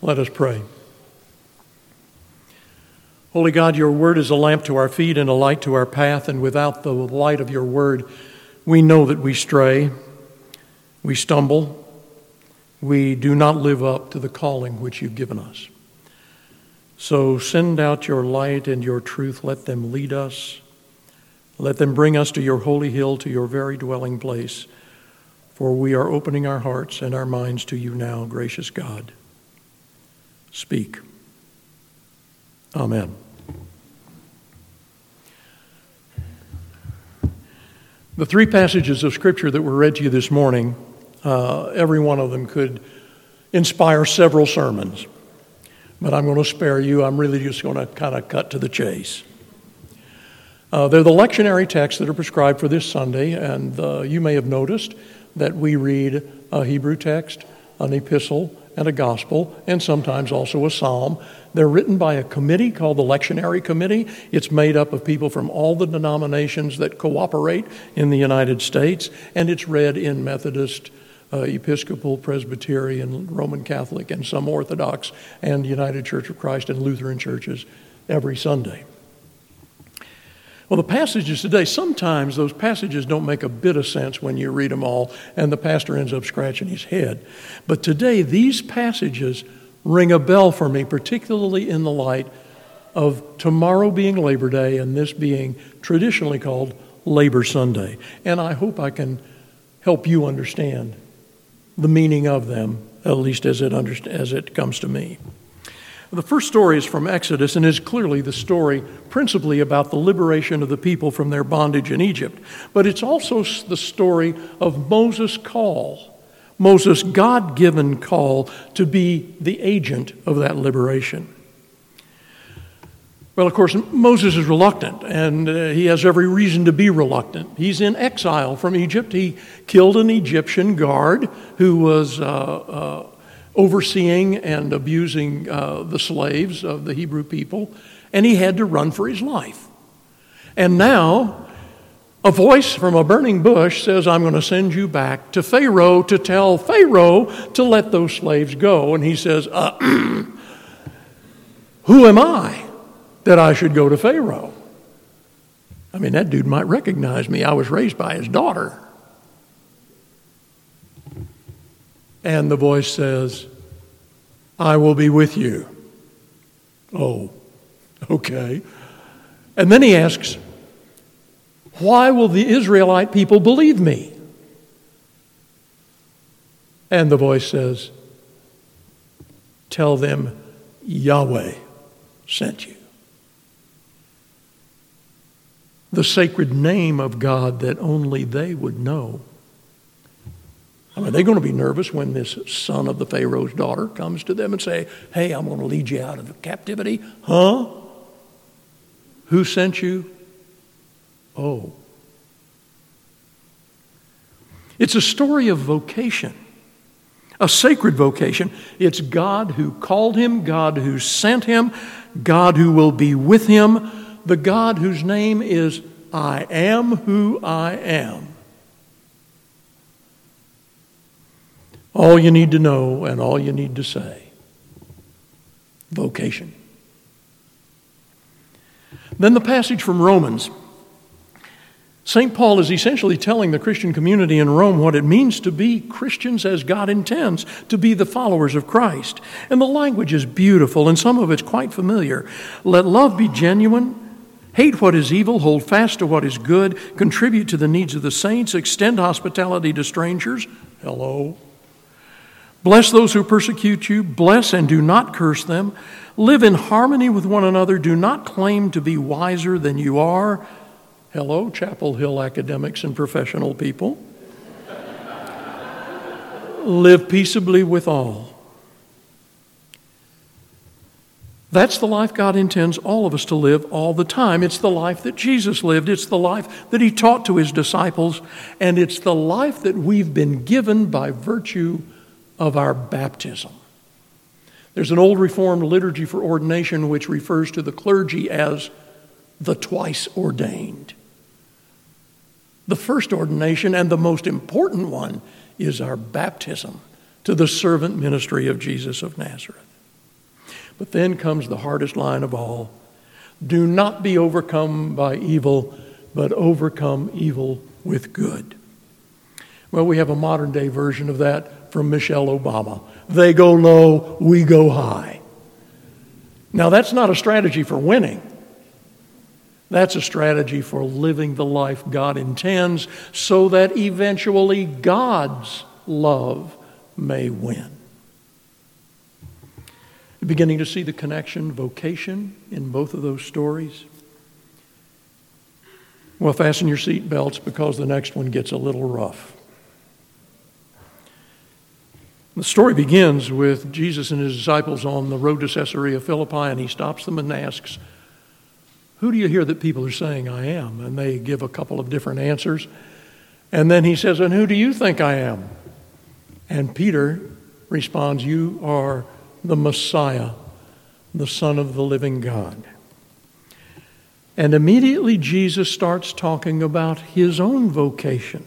Let us pray. Holy God, your word is a lamp to our feet and a light to our path, and without the light of your word, we know that we stray, we stumble, we do not live up to the calling which you've given us. So send out your light and your truth. Let them lead us. Let them bring us to your holy hill, to your very dwelling place, for we are opening our hearts and our minds to you now, gracious God. Speak. Amen. The three passages of Scripture that were read to you this morning, every one of them could inspire several sermons. But I'm going to spare you. I'm really just going to kind of cut to the chase. They're the lectionary texts that are prescribed for this Sunday, and you may have noticed that we read a Hebrew text, an epistle, and a gospel, and sometimes also a psalm. They're written by a committee called the Lectionary Committee. It's made up of people from all the denominations that cooperate in the United States, and it's read in Methodist, Episcopal, Presbyterian, Roman Catholic, and some Orthodox, and United Church of Christ and Lutheran churches every Sunday. Well, the passages today, sometimes those passages don't make a bit of sense when you read them all, and the pastor ends up scratching his head. But today, these passages ring a bell for me, particularly in the light of tomorrow being Labor Day and this being traditionally called Labor Sunday. And I hope I can help you understand the meaning of them, at least as it comes to me. The first story is from Exodus and is clearly the story principally about the liberation of the people from their bondage in Egypt. But it's also the story of Moses' call, Moses' God-given call to be the agent of that liberation. Well, of course, Moses is reluctant, and he has every reason to be reluctant. He's in exile from Egypt. He killed an Egyptian guard who was overseeing and abusing the slaves of the Hebrew people, and he had to run for his life. And now, a voice from a burning bush says, I'm going to send you back to Pharaoh to tell Pharaoh to let those slaves go. And he says, who am I that I should go to Pharaoh? I mean, that dude might recognize me. I was raised by his daughter. And the voice says, I will be with you. Oh, okay. And then he asks, why will the Israelite people believe me? And the voice says, tell them Yahweh sent you. The sacred name of God that only they would know. I mean, are they going to be nervous when this son of the Pharaoh's daughter comes to them and say, hey, I'm going to lead you out of captivity? Huh? Who sent you? Oh. It's a story of vocation, a sacred vocation. It's God who called him, God who sent him, God who will be with him, the God whose name is I am who I am. All you need to know and all you need to say. Vocation. Then the passage from Romans. St. Paul is essentially telling the Christian community in Rome what it means to be Christians as God intends, to be the followers of Christ. And the language is beautiful, and some of it's quite familiar. Let love be genuine. Hate what is evil, hold fast to what is good, contribute to the needs of the saints, extend hospitality to strangers. Hello. Bless those who persecute you, bless and do not curse them. Live in harmony with one another, do not claim to be wiser than you are. Hello, Chapel Hill academics and professional people. Live peaceably with all. That's the life God intends all of us to live all the time. It's the life that Jesus lived. It's the life that he taught to his disciples. And it's the life that we've been given by virtue of our baptism. There's an old Reformed liturgy for ordination which refers to the clergy as the twice ordained. The first ordination and the most important one is our baptism to the servant ministry of Jesus of Nazareth. But then comes the hardest line of all. Do not be overcome by evil, but overcome evil with good. Well, we have a modern day version of that from Michelle Obama. They go low, we go high. Now, that's not a strategy for winning. That's a strategy for living the life God intends so that eventually God's love may win. You're beginning to see the connection, vocation in both of those stories. Well, fasten your seat belts because the next one gets a little rough. The story begins with Jesus and his disciples on the road to Caesarea Philippi, and he stops them and asks, "Who do you hear that people are saying I am?" And they give a couple of different answers. And then he says, "And who do you think I am?" And Peter responds, "You are the Messiah, the Son of the living God." And immediately Jesus starts talking about his own vocation.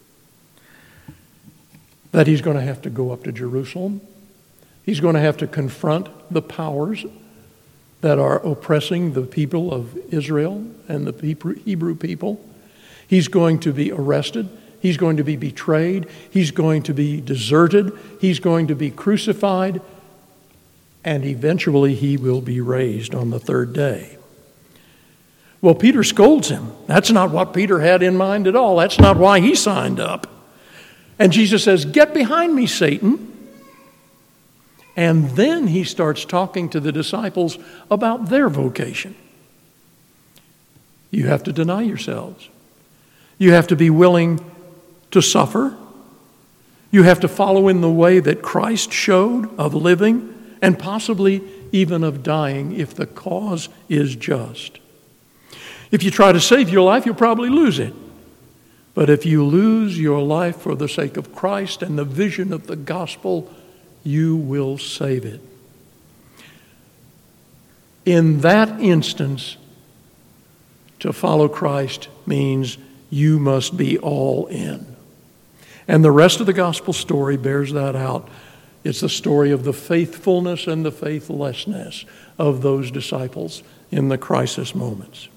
That he's going to have to go up to Jerusalem. He's going to have to confront the powers that are oppressing the people of Israel and the Hebrew people. He's going to be arrested. He's going to be betrayed. He's going to be deserted. He's going to be crucified. And eventually he will be raised on the third day. Well, Peter scolds him. That's not what Peter had in mind at all. That's not why he signed up. And Jesus says, "Get behind me, Satan." And then he starts talking to the disciples about their vocation. You have to deny yourselves. You have to be willing to suffer. You have to follow in the way that Christ showed of living and possibly even of dying if the cause is just. If you try to save your life, you'll probably lose it. But if you lose your life for the sake of Christ and the vision of the gospel, you will save it. In that instance, to follow Christ means you must be all in. And the rest of the gospel story bears that out. It's the story of the faithfulness and the faithlessness of those disciples in the crisis moments.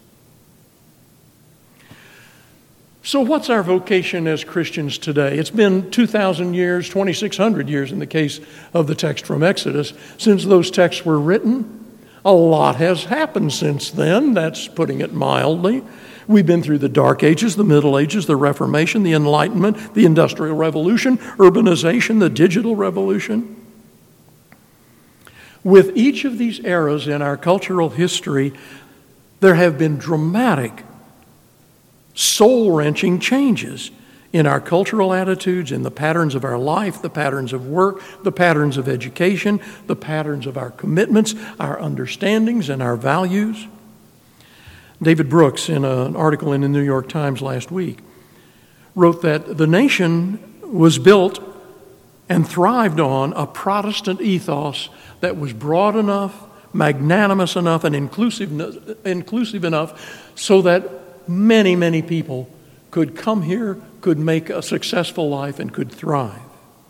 So what's our vocation as Christians today? It's been 2,000 years, 2,600 years in the case of the text from Exodus, since those texts were written. A lot has happened since then. That's putting it mildly. We've been through the Dark Ages, the Middle Ages, the Reformation, the Enlightenment, the Industrial Revolution, urbanization, the Digital Revolution. With each of these eras in our cultural history, there have been dramatic, soul-wrenching changes in our cultural attitudes, in the patterns of our life, the patterns of work, the patterns of education, the patterns of our commitments, our understandings, and our values. David Brooks, in an article in the New York Times last week, wrote that the nation was built and thrived on a Protestant ethos that was broad enough, magnanimous enough, and inclusive enough so that many, many people could come here, could make a successful life, and could thrive.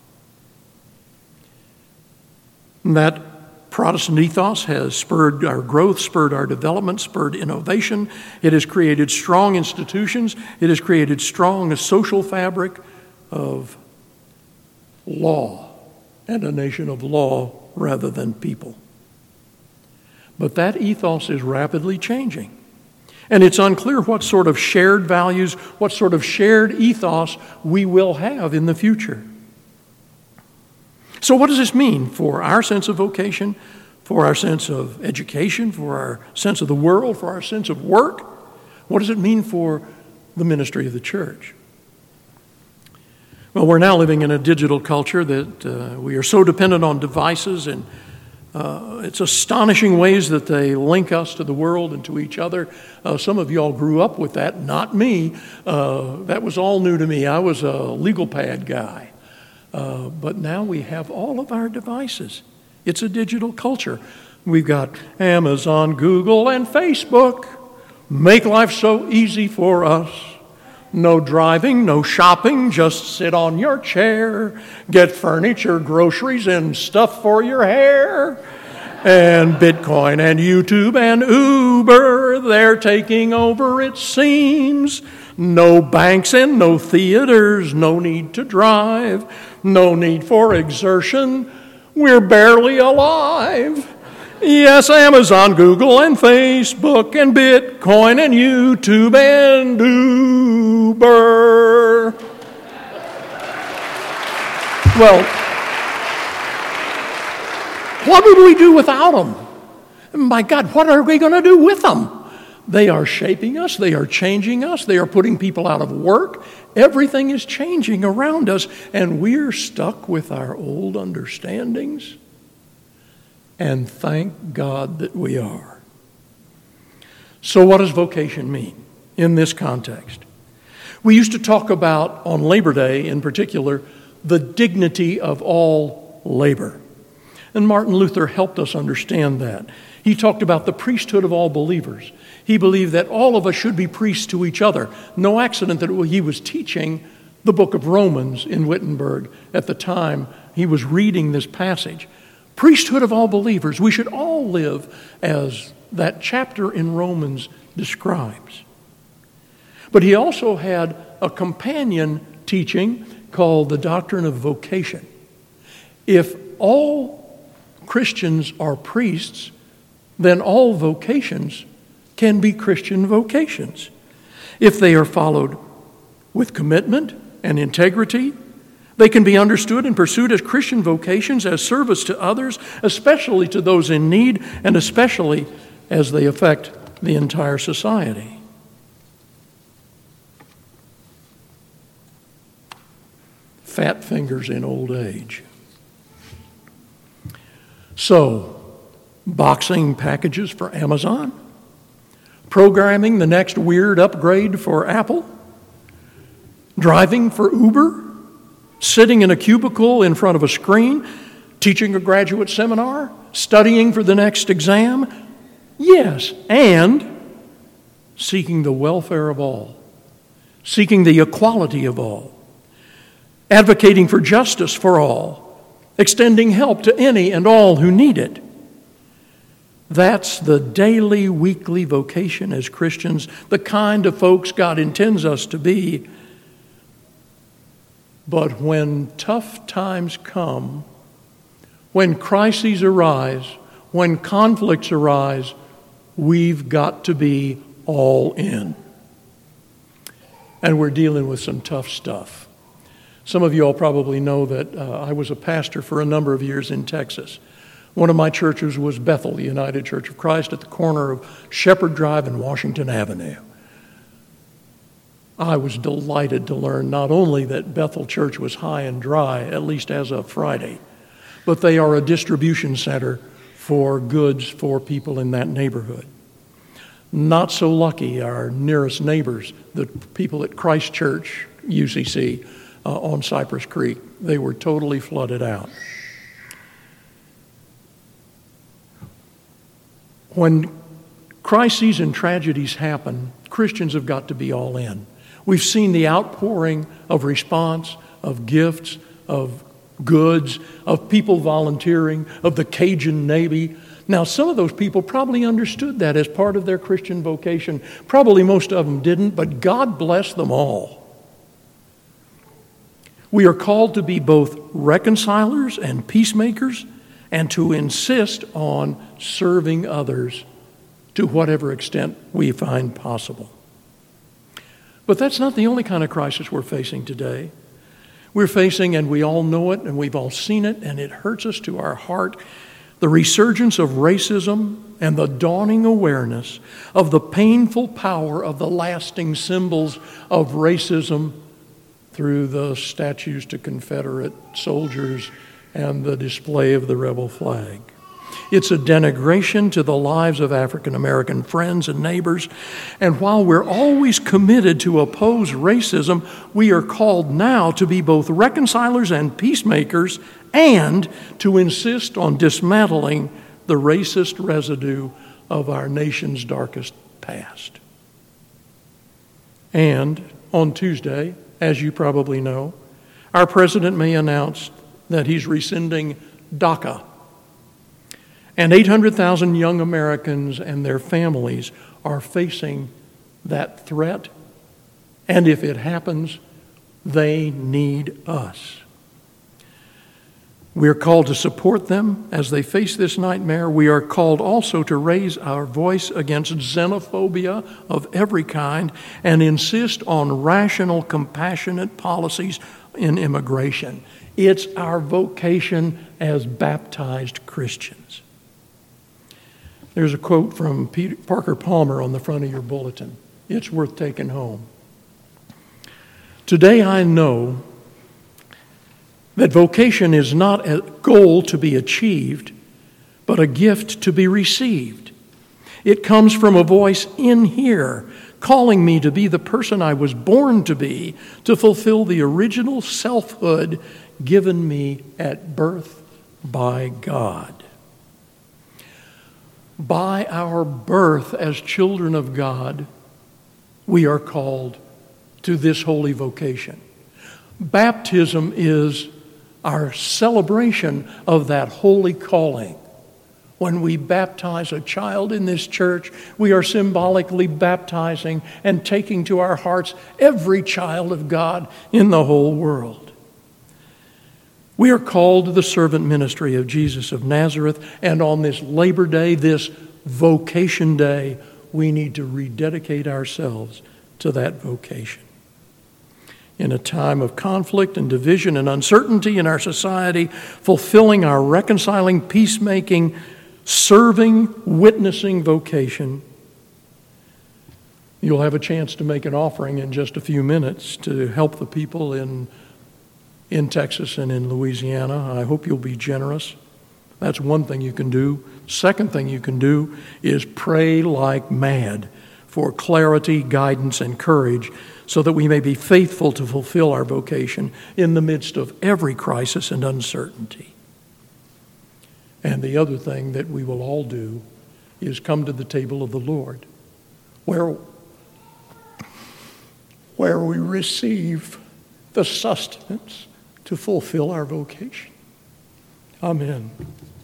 And that Protestant ethos has spurred our growth, spurred our development, spurred innovation. It has created strong institutions. It has created strong social fabric of law, and a nation of law rather than people. But that ethos is rapidly changing. And it's unclear what sort of shared values, what sort of shared ethos we will have in the future. So what does this mean for our sense of vocation, for our sense of education, for our sense of the world, for our sense of work? What does it mean for the ministry of the church? Well, we're now living in a digital culture that we are so dependent on devices, and it's astonishing ways that they link us to the world and to each other. Some of y'all grew up with that, not me. That was all new to me. I was a legal pad guy. But now we have all of our devices. It's a digital culture. We've got Amazon, Google, and Facebook. Make life so easy for us. No driving, no shopping, just sit on your chair, get furniture, groceries, and stuff for your hair. and Bitcoin and YouTube and Uber, they're taking over, it seems. No banks and no theaters, no need to drive, no need for exertion. We're barely alive. Yes, Amazon, Google, and Facebook, and Bitcoin, and YouTube, and Uber. Well, what would we do without them? My God, what are we going to do with them? They are shaping us. They are changing us. They are putting people out of work. Everything is changing around us, and we're stuck with our old understandings. And thank God that we are. So what does vocation mean in this context? We used to talk about, on Labor Day in particular, the dignity of all labor. And Martin Luther helped us understand that. He talked about the priesthood of all believers. He believed that all of us should be priests to each other. No accident that he was teaching the book of Romans in Wittenberg at the time he was reading this passage. Priesthood of all believers. We should all live as that chapter in Romans describes. But he also had a companion teaching called the doctrine of vocation. If all Christians are priests, then all vocations can be Christian vocations. If they are followed with commitment and integrity, they can be understood and pursued as Christian vocations, as service to others, especially to those in need, and especially as they affect the entire society. Fat fingers in old age. So, boxing packages for Amazon, programming the next weird upgrade for Apple, driving for Uber, sitting in a cubicle in front of a screen, teaching a graduate seminar, studying for the next exam. Yes, and seeking the welfare of all, seeking the equality of all, advocating for justice for all, extending help to any and all who need it. That's the daily, weekly vocation as Christians, the kind of folks God intends us to be. But when tough times come, when crises arise, when conflicts arise, we've got to be all in. And we're dealing with some tough stuff. Some of you all probably know that I was a pastor for a number of years in Texas. One of my churches was Bethel, the United Church of Christ, at the corner of Shepherd Drive and Washington Avenue. I was delighted to learn not only that Bethel Church was high and dry, at least as of Friday, but they are a distribution center for goods for people in that neighborhood. Not so lucky, our nearest neighbors, the people at Christ Church, UCC, on Cypress Creek. They were totally flooded out. When crises and tragedies happen, Christians have got to be all in. We've seen the outpouring of response, of gifts, of goods, of people volunteering, of the Cajun Navy. Now, some of those people probably understood that as part of their Christian vocation. Probably most of them didn't, but God bless them all. We are called to be both reconcilers and peacemakers, and to insist on serving others to whatever extent we find possible. But that's not the only kind of crisis we're facing today. We're facing, and we all know it, and we've all seen it, and it hurts us to our heart, the resurgence of racism and the dawning awareness of the painful power of the lasting symbols of racism through the statues to Confederate soldiers and the display of the rebel flag. It's a denigration to the lives of African American friends and neighbors. And while we're always committed to oppose racism, we are called now to be both reconcilers and peacemakers, and to insist on dismantling the racist residue of our nation's darkest past. And on Tuesday, as you probably know, our president may announce that he's rescinding DACA. And 800,000 young Americans and their families are facing that threat. And if it happens, they need us. We are called to support them as they face this nightmare. We are called also to raise our voice against xenophobia of every kind and insist on rational, compassionate policies in immigration. It's our vocation as baptized Christians. There's a quote from Parker Palmer on the front of your bulletin. It's worth taking home. Today I know that vocation is not a goal to be achieved, but a gift to be received. It comes from a voice in here calling me to be the person I was born to be, to fulfill the original selfhood given me at birth by God. By our birth as children of God, we are called to this holy vocation. Baptism is our celebration of that holy calling. When we baptize a child in this church, we are symbolically baptizing and taking to our hearts every child of God in the whole world. We are called to the servant ministry of Jesus of Nazareth, and on this Labor Day, this vocation day, we need to rededicate ourselves to that vocation. In a time of conflict and division and uncertainty in our society, fulfilling our reconciling, peacemaking, serving, witnessing vocation. You'll have a chance to make an offering in just a few minutes to help the people in Texas and in Louisiana. I hope you'll be generous. That's one thing you can do. Second thing you can do is pray like mad for clarity, guidance, and courage so that we may be faithful to fulfill our vocation in the midst of every crisis and uncertainty. And the other thing that we will all do is come to the table of the Lord, where we receive the sustenance to fulfill our vocation. Amen.